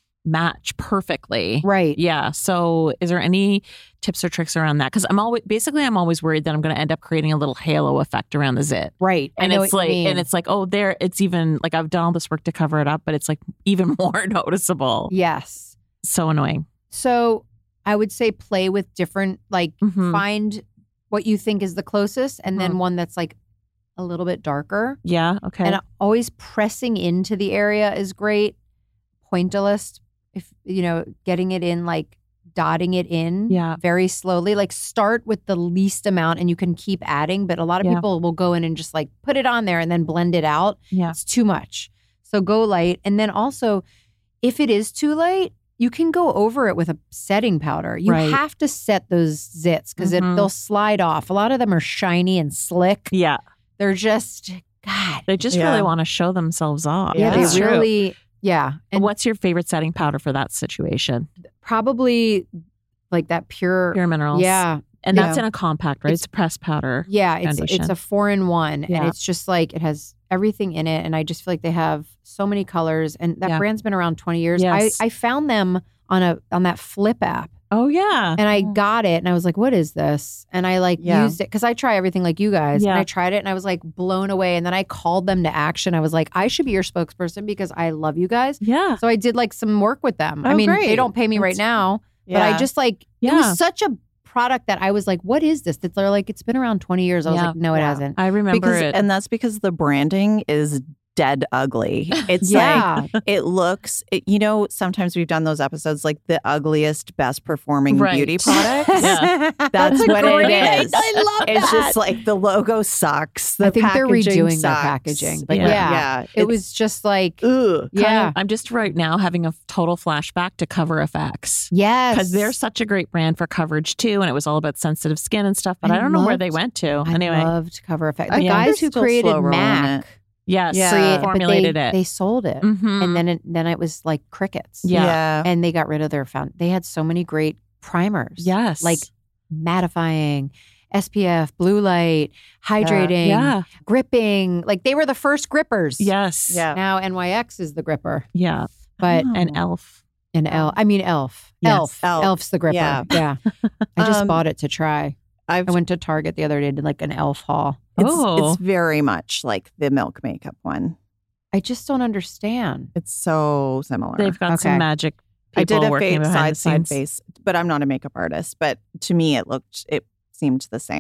match perfectly. Right. Yeah. So is there any tips or tricks around that? Because I'm always, basically, I'm always worried that I'm going to end up creating a little halo effect around the zit. Right. And I know it's what you like, mean. and it's like, oh, there, it's even like I've done all this work to cover it up, but it's like even more noticeable. Yes. So annoying. So I would say play with different, like Mhm. find what you think is the closest and then Mhm. one that's like a little bit darker. Yeah. Okay. And always pressing into the area is great. Pointillist, if you know, getting it in, like dotting it in Yeah. very slowly. Like start with the least amount and you can keep adding. But a lot of Yeah. people will go in and just like put it on there and then blend it out. yeah. It's too much. So go light. And then also, if it is too light, you can go over it with a setting powder. You Right. have to set those zits because Mhm. they'll slide off. A lot of them are shiny and slick. Yeah. They're just, God. They just Yeah. really want to show themselves off. Yeah, That's they true. really, yeah. And What's your favorite setting powder for that situation? probably like that pure, Pure Minerals. yeah. And that's Yeah. in a compact, right? It's, It's- a pressed powder. Yeah, it's Foundation. it's a four in one, and Yeah. it's just like it has everything in it, and I just feel like they have so many colors, and that Yeah. brand's been around twenty years. Yes. I I found them on a on that Flip app, Oh, yeah. and I got it, and I was like, "What is this?" And I like Yeah. used it because I try everything like you guys, Yeah. and I tried it, and I was like blown away, and then I called them to action. I was like, "I should be your spokesperson because I love you guys." Yeah. So I did like some work with them. I Oh, mean, they great. don't pay me right That's- now, Yeah. but I just like it Yeah. was such a product that I was like, "What is this?" They're like, "It's been around twenty years." I was Yeah. like, "No, it Yeah. hasn't." I remember because it. and that's because the branding is dead ugly. It's Yeah. like it looks it, you know, sometimes we've done those episodes like the ugliest best performing Right. beauty products. Yeah. That's a what great- it is. I love It's that. just like the logo sucks. The I think they're packaging redoing their sucks. packaging, but Yeah. yeah, yeah, it it's- was just like, ugh. yeah, I'm just right now having a total flashback to Cover F X. yes, Because they're such a great brand for coverage too, and it was all about sensitive skin and stuff. But I, I don't know where they loved- went to. I anyway, loved Cover Effect. I The think guys they're who still created slow rolling Mac it. yes, Yeah. create- but formulated they, it. They sold it, Mhm. and then it, then it was like crickets. Yeah. Yeah. and they got rid of their found. They had so many great primers. yes, like mattifying, S P F, blue light, hydrating, yeah, gripping. Like they were the first grippers. yes, Yeah. Now N Y X is the gripper, yeah, but Oh. and Elf. an L. I mean Elf. Yes. Elf. Elf. Elf's the gripper. Yeah. Yeah. I just Um, bought it to try. I've I went to Target the other day, did like an Elf haul. it's, Oh. it's very much like the Milk makeup one. I just don't understand. It's so similar. They've got Okay. some magic people I did a working face, behind side the side scenes. face, but I'm not a makeup artist. But to me, it looked, it seemed the same.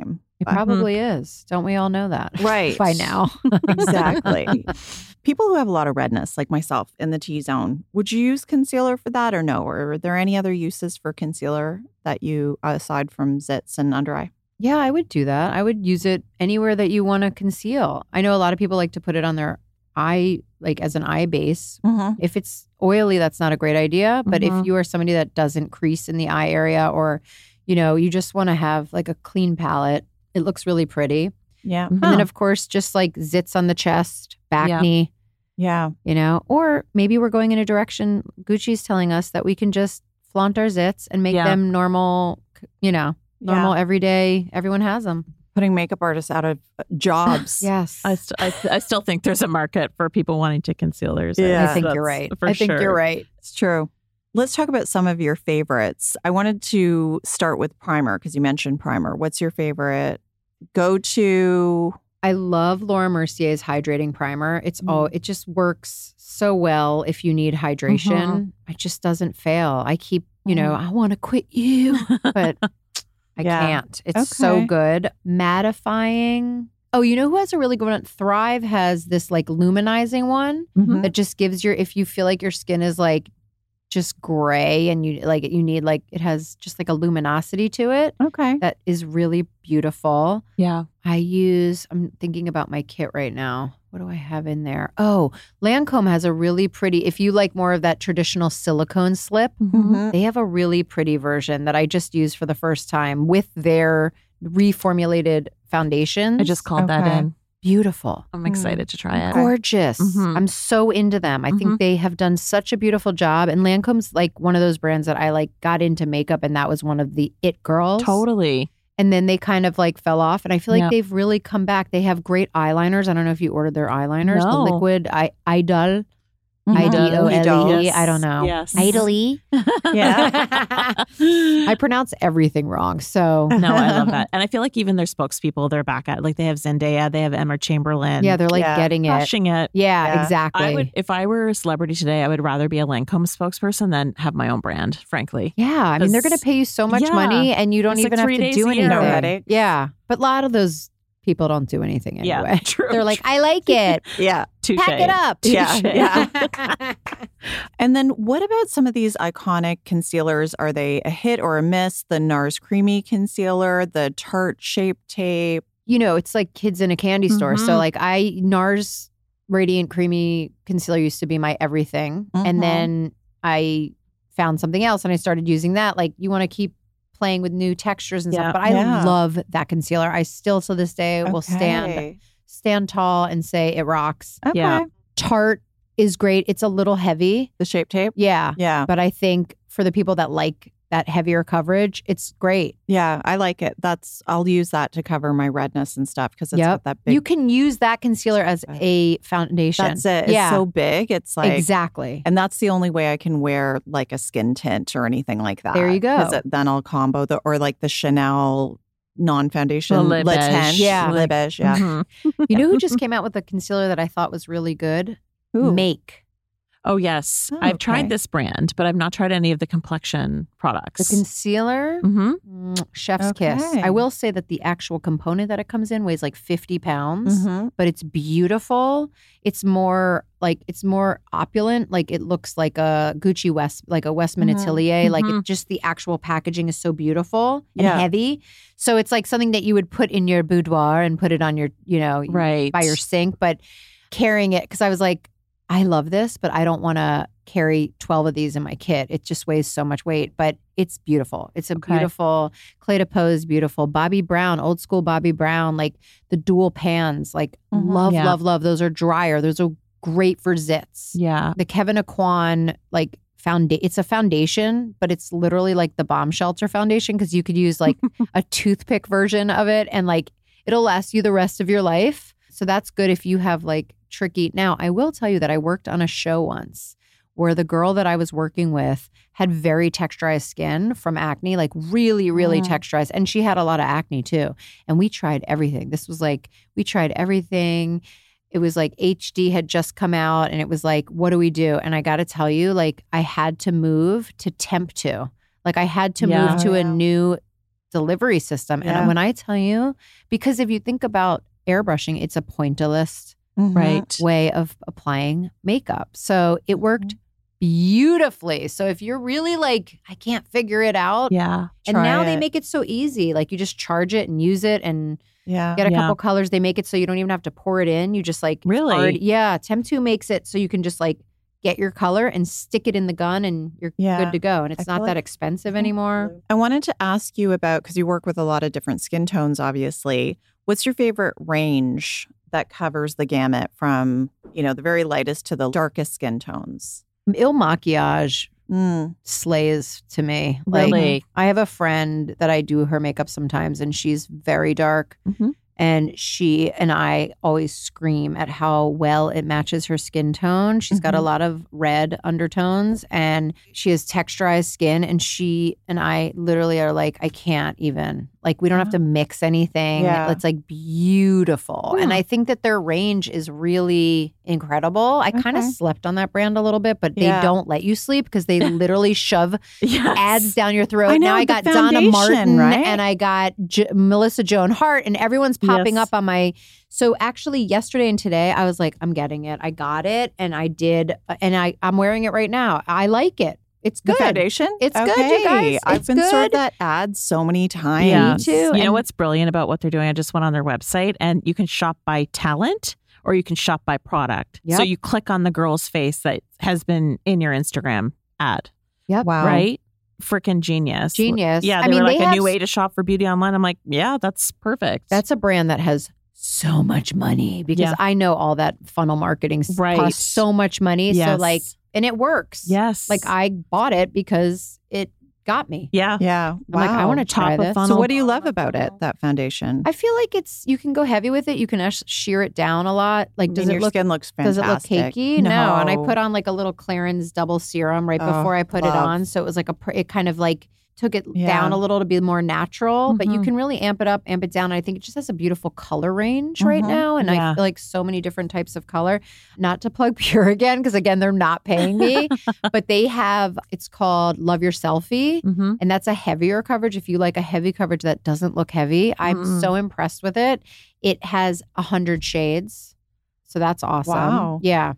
It probably is. Don't we all know that? Right. By now. Exactly. People who have a lot of redness, like myself, in the T-zone, would you use concealer for that or no? Or are there any other uses for concealer that you, aside from zits and under eye? Yeah, I would do that. I would use it anywhere that you want to conceal. I know a lot of people like to put it on their eye, like as an eye base. Mm-hmm. If it's oily, that's not a great idea. But Mhm. if you are somebody that doesn't crease in the eye area, or, you know, you just want to have like a clean palette, it looks really pretty. Yeah. And then, of course, just like zits on the chest, back Yeah. knee, Yeah. you know, or maybe we're going in a direction Gucci's telling us that we can just flaunt our zits and make Yeah. them normal, you know, normal everyday. Everyone has them. Putting makeup artists out of jobs. Yes. I, st- I, I still think there's a market for people wanting to conceal their zits. Yeah. I think That's you're right. For I think sure. you're right. It's true. Let's talk about some of your favorites. I wanted to start with primer because you mentioned primer. What's your favorite go-to? I love Laura Mercier's hydrating primer. It's Mm. oh, it just works so well if you need hydration. Mhm. It just doesn't fail. I keep, you know, I want to quit you, but I Yeah. can't. It's so Okay. good. Mattifying. Oh, you know who has a really good one? Thrive has this like luminizing one Mhm. that just gives your, if you feel like your skin is like just gray and you like you need like, it has just like a luminosity to it Okay. that is really beautiful. Yeah. I use, I'm thinking about my kit right now. What do I have in there? Oh, Lancome has a really pretty, if you like more of that traditional silicone slip, Mhm. they have a really pretty version that I just used for the first time with their reformulated foundations. I just called that Okay. in. Beautiful. I'm excited to try it. Gorgeous. Mhm. I'm so into them. I think Mhm. they have done such a beautiful job. And Lancome's like one of those brands that I like got into makeup, and that was one of the it girls. Totally. And then they kind of like fell off. And I feel like Yep. they've really come back. They have great eyeliners. I don't know if you ordered their eyeliners. No. The liquid I- Idol. Mhm. I D O L E. Yes. I don't know. Yes. Idol-y. Yeah. I pronounce everything wrong. So No, I love that. And I feel like even their spokespeople, they're back at, like they have Zendaya, they have Emma Chamberlain. yeah, they're like Yeah. getting it. crushing it. Yeah, Yeah. exactly. I would, if I were a celebrity today, I would rather be a Lancome spokesperson than have my own brand, frankly. Yeah, I mean, they're going to Because- pay you so much yeah. money and you don't It's like even have three to days do a year. anything. No headaches. Yeah, but a lot of those people don't do anything Yeah, anyway. true. They're like, I like it. Yeah. Touche. Pack it up. Yeah, Touche. yeah. And then what about some of these iconic concealers? Are they a hit or a miss? The NARS Creamy Concealer, the Tarte Shape Tape. You know, it's like kids in a candy store. So Mhm. like I, NARS Radiant Creamy Concealer used to be my everything. Mhm. And then I found something else and I started using that. Like you want to keep playing with new textures and Yeah. stuff. But I Yeah. love that concealer. I still to this day will stand Okay. stand tall and say it rocks. Okay. Yeah. Tarte is great. It's a little heavy. The Shape Tape. Yeah. Yeah. But I think for the people that like that heavier coverage, it's great. Yeah. I like it. That's, I'll use that to cover my redness and stuff because it's Yep. got that big. You can use that concealer as a foundation. That's it. It's yeah. so big. It's like, exactly. and that's the only way I can wear like a skin tint or anything like that. There you go. 'Cause it- then I'll combo the, or like the Chanel non-foundation The lip Le beige. Tint. Yeah. Le beige, yeah. Mhm. You know who just came out with a concealer that I thought was really good? Ooh. Make. Oh, yes. Oh, I've okay. tried this brand, but I've not tried any of the complexion The products. concealer, hmm mm, chef's kiss. Okay. I will say that the actual component that it comes in weighs like fifty pounds. Mhm. But it's beautiful. It's more like it's more opulent. Like it looks like a Gucci West, like a Westman Mhm. Atelier. Like Mhm. it just the actual packaging is so beautiful and Yeah. heavy. So it's like something that you would put in your boudoir and put it on your, you know, Right. by your sink. But carrying it because I was like, I love this, but I don't want to carry twelve of these in my kit. It just weighs so much weight, but it's beautiful. It's a Okay. beautiful Clé de Peau is beautiful. Bobbi Brown, old school Bobbi Brown, like the dual pans, like Mhm. love, Yeah. love, love. Those are drier. Those are great for zits. Yeah. The Kevin Aquan, like founda- it's a foundation, but it's literally like the bomb shelter foundation because you could use like a toothpick version of it and like it'll last you the rest of your life. So that's good if you have like tricky. Now, I will tell you that I worked on a show once where the girl that I was working with had very texturized skin from acne, like really, really Mm. texturized. And she had a lot of acne too. And we tried everything. This was like, we tried everything. It was like H D had just come out and it was like, what do we do? And I got to tell you, like, I had to move to temp two. Like, I had to Yeah. move to Oh, a yeah. new delivery system. Yeah. And when I tell you, because if you think about airbrushing, it's a pointillist Mhm. Right. way of applying makeup. So it worked beautifully. So if you're really like, I can't figure it out. Yeah. And Try now they it. make it so easy. Like you just charge it and use it and Yeah. get a Yeah. couple colors. They make it so you don't even have to pour it in. You just like it's Really? already- yeah. Temp two makes it so you can just like get your color and stick it in the gun and you're Yeah. good to go. And it's I feel not that like- expensive anymore. I wanted to ask you about, because you work with a lot of different skin tones, obviously. What's your favorite range that covers the gamut from, you know, the very lightest to the darkest skin tones? Il Maquillage Mm. slays to me. Like, Really? I have a friend that I do her makeup sometimes and she's very dark. Mhm. And she and I always scream at how well it matches her skin tone. She's got a Mhm. lot of red undertones and she has texturized skin. And she and I literally are like, I can't even. Like, we don't have to mix anything. Yeah. It's like beautiful. And I think that their range is really incredible. I kind of Okay. slept on that brand a little bit, but they Yeah. don't let you sleep because they literally shove Yes. ads down your throat. I know, now I the got Donna foundation, Martin right? and I got J- Melissa Joan Hart, and everyone's popping Yes. up on my. So actually, yesterday and today, I was like, I'm getting it. I got it, and I did, and I I'm wearing it right now. I like it. It's The good. foundation? It's good, okay. you guys. I've It's been good. served that ad so many times. Yeah. Me too. You know And- what's brilliant about what they're doing? I just went on their website and you can shop by talent or you can shop by product. Yep. So you click on the girl's face that has been in your Instagram ad, Yep. Wow. right? Freaking genius. Genius. Yeah, I they mean, were like they a have new s- way to shop for beauty online. I'm like, yeah, that's perfect. That's a brand that has so much money because Yeah. I know all that funnel marketing s- Right. costs so much money. So Yes. like, and it works. yes. Like I bought it because it got me. yeah. Yeah. I'm like, I Wow. want to try Top of this. funnel. So what do you love about it, that foundation? I feel like it's you can go heavy with it. You can ash- shear it down a lot. Like, I does mean, it your look skin looks does fantastic. it look cakey? No. And I put on like a little Clarins double serum right Oh, before I put love. it on, so it was like a pr- it kind of like took it Yeah. down a little to be more natural. But you Mhm. can really amp it up, amp it down. I think it just has a beautiful color range right Mhm. now, and Yeah. I feel like so many different types of color. Not to plug Pure again, because again they're not paying me, but they have. It's called Love Your Selfie. Mm-hmm. And that's a heavier coverage. If you like a heavy coverage that doesn't look heavy, I'm Mm. so impressed with it. It has a hundred shades, so that's awesome. Wow. Yeah,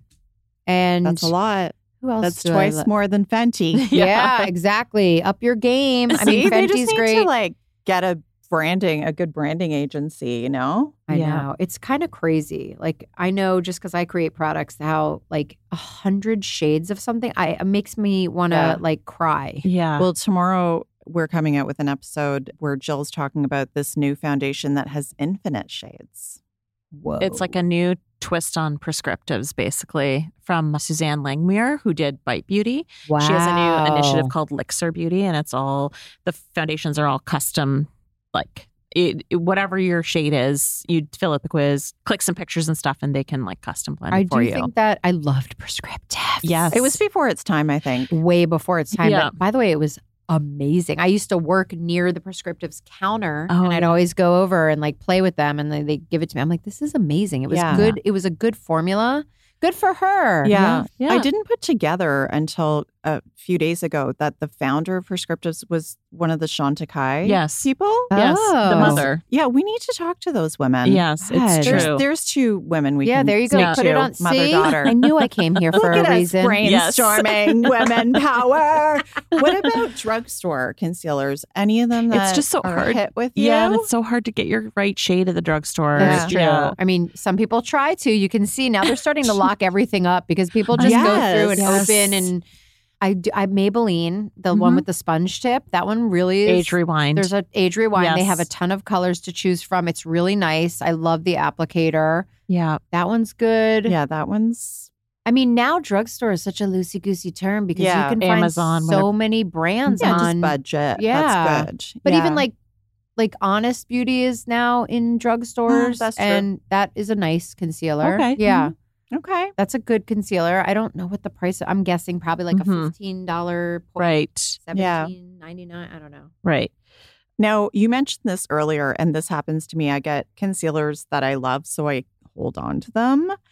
and That's a lot. who else? That's do I twice li- more than Fenty. Yeah, exactly. Up your game. I mean, See, they just Fenty's need great. to like get a branding, a good branding agency, you know? I Yeah. know it's kind of crazy. Like I know just because I create products, how like a hundred shades of something, I it makes me want to Yeah. like cry. Yeah. Well, tomorrow we're coming out with an episode where Jill's talking about this new foundation that has infinite shades. Whoa, It's like a new twist on prescriptives, basically, from Suzanne Langmuir, who did Bite Beauty. wow. She has a new initiative called Lixer Beauty, and it's all the foundations are all custom, like it, it- whatever your shade is, you fill out the quiz, click some pictures and stuff, and they can like custom blend I it for do you. think that I loved prescriptive. Yes. It was before its time, I think. way before its time. Yeah. But by the way, it was amazing. I used to work near the prescriptives counter Oh, and I'd yeah. always go over and like play with them and they, they give it to me. I'm like, this is amazing. It was Yeah. good. It was a good formula. Good for her. Yeah. Yeah. I didn't put together until a few days ago that the founder of Prescriptives was one of the Chantecaille Yes. people. Yes, Oh. the mother. Yeah, we need to talk to those women. Yes, God. it's There's, true. there's two women we Yeah, can there you go. speak Put it to, on. mother See? daughter. I knew I came here for Look a at reason. us Yes. brainstorming women power. What about drugstore concealers? Any of them that It's just so are hard. hit with you? Yeah, and it's so hard to get your right shade at the drugstore. That's true. Yeah. I mean, some people try to. You can see now they're starting to lock everything up because people just go through and Yes. open and. I do, I Maybelline, the one Mhm. with the sponge tip. That one really is Age rewind. There's a age rewind. They have a Yes. ton of colors to choose from. It's really nice. I love the applicator. yeah. That one's good. Yeah, that one's I mean, now drugstore is such a loosey goosey term because Yeah. you can find Amazon, so whatever. many brands yeah, on. just budget. Yeah. That's good. But Yeah. even like like Honest Beauty is now in drugstores, that's true. and that is a nice concealer. Okay. Yeah, okay. that's a good concealer. I don't know what the price. I'm guessing probably like Mhm. a fifteen dollar, Right. Yeah. seventeen ninety nine. I don't know. Right. Now, you mentioned this earlier, and this happens to me. I get concealers that I love, so I hold on to them.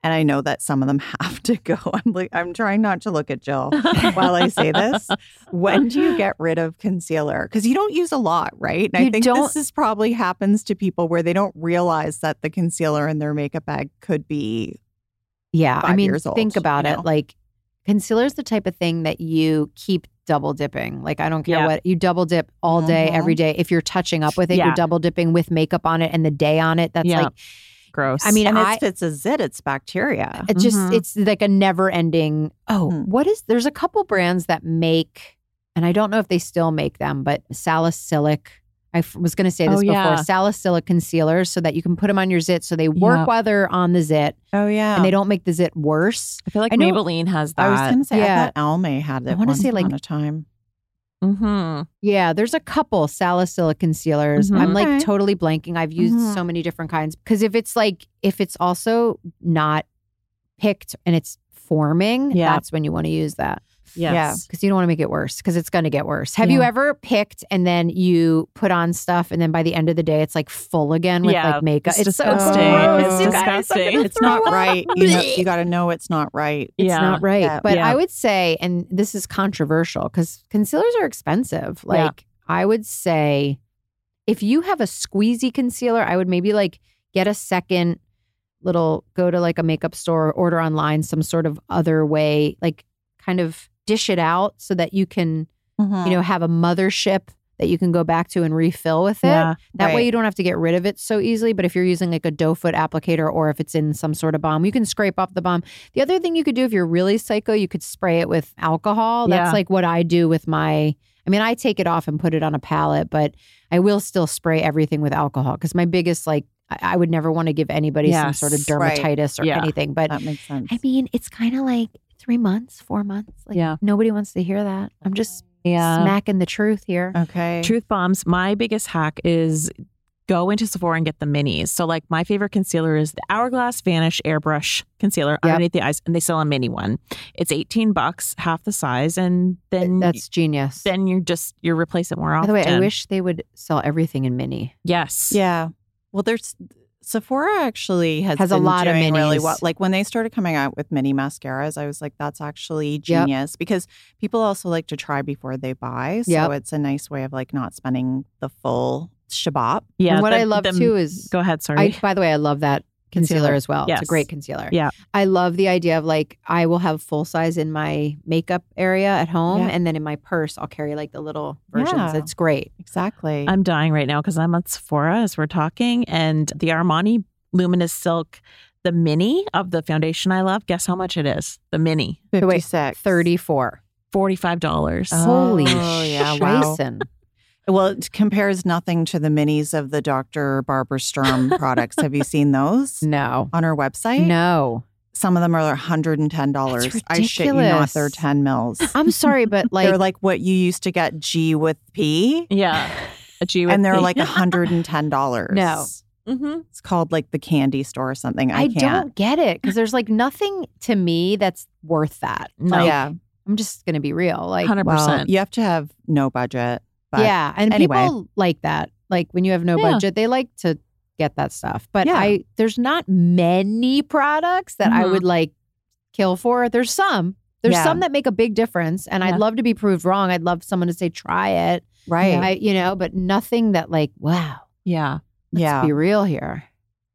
and I know that some of them have to go. I'm like, I'm trying not to look at Jill while I say this. When do you get rid of concealer? Because you don't use a lot, right? And You I think don't- this is probably happens to people where they don't realize that the concealer in their makeup bag could be Yeah. I five mean, years old, think about you it. know? Like concealer is the type of thing that you keep double dipping. Like I don't care Yeah. what you double dip all day, Mhm. every day. If you're touching up with it, Yeah. you're double dipping with makeup on it and the day on it. That's Yeah. like, Gross. I mean, and I, it's, it's a zit, it's bacteria. It just Mhm. it's like a never ending. Oh, Mhm. what is there's a couple brands that make, and I don't know if they still make them, but salicylic. I f- was going to say this Oh, before. yeah. Salicylic concealers, so that you can put them on your zit, so they work Yeah. while they're on the zit, Oh, yeah. and they don't make the zit worse. I feel like I know- Maybelline has that. I was going to say, Yeah. I thought Almay had it I wanna once say, like- upon a time. mm-hmm. Yeah, there's a couple salicylic concealers. Mhm. I'm like Okay. totally blanking. I've used Mhm. so many different kinds because if it's like if it's also not picked and it's forming, Yeah. that's when you want to use that. Yes. Because you don't want to make it worse because it's going to get worse. Have you Yeah. ever picked and then you put on stuff and then by the end of the day it's like full again with Yeah, like makeup? it's so disgusting. gross. It's You guys, I'm disgusting. gonna It's not throw up. right. You know, you got to know it's not right. It's Yeah. not right. Yeah. But Yeah. I would say, and this is controversial because concealers are expensive. Yeah. Like, I would say if you have a squeezy concealer, I would maybe like get a second little, go to like a makeup store, order online some sort of other way, like kind of dish it out so that you can, Mhm. you know, have a mothership that you can go back to and refill with it. Yeah. That way Right. you don't have to get rid of it so easily. But if you're using like a doe foot applicator or if it's in some sort of balm, you can scrape off the balm. The other thing you could do if you're really psycho, you could spray it with alcohol. That's Yeah. like what I do with my, I mean, I take it off and put it on a palette, but I will still spray everything with alcohol because my biggest, like, I, I would never want to give anybody some Yes. sort of Right. dermatitis or Yeah. anything. But That makes sense. I mean, it's kind of like three months, four months. Like, Yeah. nobody wants to hear that. I'm just Yeah. smacking the truth here. okay. Truth bombs. My biggest hack is go into Sephora and get the minis. So like my favorite concealer is the Hourglass Vanish Airbrush Concealer Yep. underneath the eyes, and they sell a mini one. It's eighteen bucks, half the size, and then That's genius. then you're just you replace it more By often. the way, I wish they would sell everything in mini. Yes. Yeah. Well, there's Sephora actually has, Has a been lot of doing really minis. well. Like when they started coming out with mini mascaras, I was like, that's actually genius because people also like to try before they buy. So Yep. it's a nice way of like not spending the full shabab. Yeah. and what the- I love the- too is, Go ahead. Sorry. I, by the way, I love that concealer, Concealer. as well. It's a Yes. great concealer. Yeah. I love the idea of like, I will have full size in my makeup area at home. Yeah. And then in my purse, I'll carry like the little versions. Yeah. It's great. Exactly. I'm dying right now because I'm at Sephora as we're talking, and the Armani Luminous Silk, the mini of the foundation I love. Guess how much it is? The mini, wait, fifty-six. thirty-four. forty-five dollars. Oh, Holy yeah, wow. scheissen. Well, it compares nothing to the minis of the Doctor Barbara Sturm products. Have you seen those No. on our website? No. Some of them are one hundred ten dollars. That's I shit you not, ridiculous. they're ten mils. I'm sorry, but like, they're like what you used to get G with P, Yeah. A G with and they're P. like one hundred ten dollars. No. Mm-hmm. It's called like the candy store or something. I, I can't. don't get it because there's like nothing to me that's worth that. No. Like, yeah. I'm just going to be real. Like, Hundred Well, percent. you have to have no budget. But yeah. And anyway. people like that. Like when you have no Yeah. budget, they like to get that stuff. But Yeah. I, there's not many products that I Mhm. would like kill for. There's some. There's Yeah. some that make a big difference. And Yeah. I'd love to be proved wrong. I'd love someone to say, try it. right. I, you know, but nothing that like, wow, Yeah. let's yeah. be real here.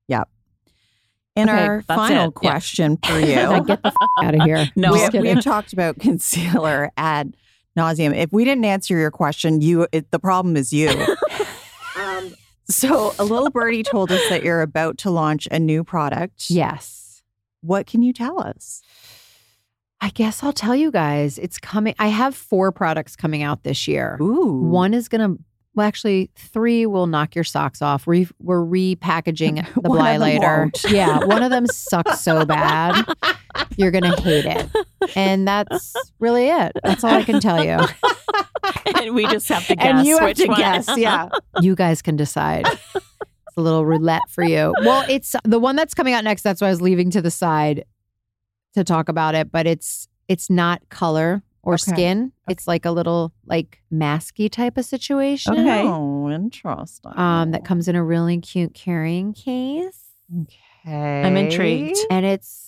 In Okay, our that's final it. Yeah. question for Like, you, get the f- out of here. No. I'm we, just have, we kidding. have talked about concealer ad nauseum. If we didn't answer your question, you it, the problem is you. um, so a little birdie told us that you're about to launch a new product. Yes. What can you tell us? I guess I'll tell you guys. It's coming. I have four products coming out this year. Ooh. One is going to, well, actually, three will knock your socks off. Re, we're repackaging the One of them Blylater. won't. Yeah, one of them sucks so bad. You're going to hate it. And that's really it. That's all I can tell you. And we just have to guess and you have which to one. guess. Yeah. You guys can decide. It's a little roulette for you. Well, it's the one that's coming out next. That's why I was leaving to the side to talk about it. But it's it's not color or Okay. skin. It's like a little like masky type of situation. Okay. Oh, interesting. Um, that comes in a really cute carrying case, Okay. I'm intrigued. and it's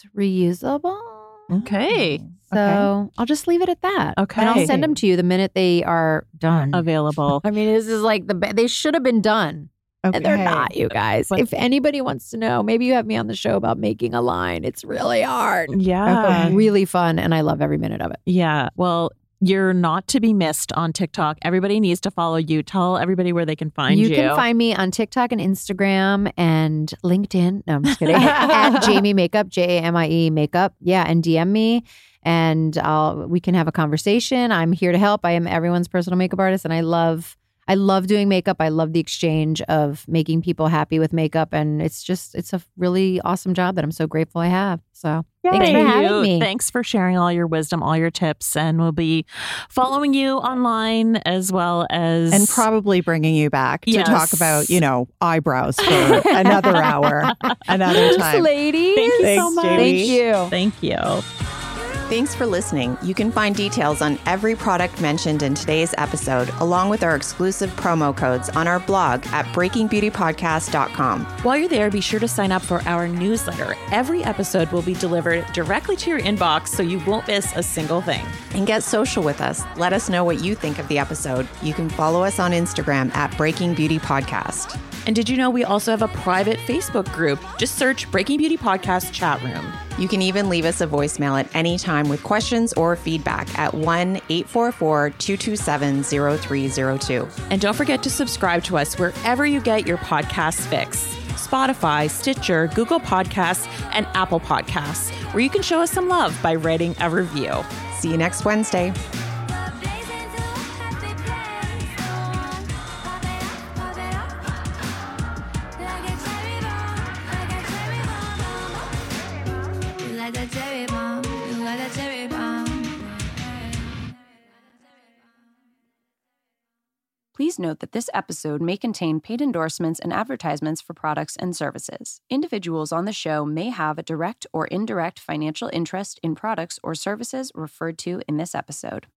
it's reusable. Okay. So Okay. I'll just leave it at that. Okay. And I'll send them to you the minute they are done. Available. I mean, this is like the be- they should have been done. Okay. And they're not, you guys. But- if anybody wants to know, maybe you have me on the show about making a line. It's really hard. Yeah. But really fun, and I love every minute of it. Yeah. Well, you're not to be missed on TikTok. Everybody needs to follow you. Tell everybody where they can find you. You can find me on TikTok and Instagram and LinkedIn. No, I'm just kidding. At Jamie Makeup, J A M I E Makeup. Yeah, and D M me, and I'll we can have a conversation. I'm here to help. I am everyone's personal makeup artist, and I love I love doing makeup. I love the exchange of making people happy with makeup, and it's just it's a really awesome job that I'm so grateful I have. So thanks Thank for having you. me. Thanks for sharing all your wisdom, all your tips, and we'll be following you online as well as And probably bringing you back to Yes. talk about, you know, eyebrows for another hour, another time. Ladies. Thank you Thanks, so much. Jamie. Thank you. Thank you. Thanks for listening. You can find details on every product mentioned in today's episode, along with our exclusive promo codes on our blog at breaking beauty podcast dot com. While you're there, be sure to sign up for our newsletter. Every episode will be delivered directly to your inbox so you won't miss a single thing. And get social with us. Let us know what you think of the episode. You can follow us on Instagram at Breaking Beauty Podcast. And did you know we also have a private Facebook group? Just search Breaking Beauty Podcast Chat Room. You can even leave us a voicemail at any time with questions or feedback at one eight four four, two two seven, zero three zero two. And don't forget to subscribe to us wherever you get your podcasts fix. Spotify, Stitcher, Google Podcasts, and Apple Podcasts, where you can show us some love by writing a review. See you next Wednesday. Please note that this episode may contain paid endorsements and advertisements for products and services. Individuals on the show may have a direct or indirect financial interest in products or services referred to in this episode.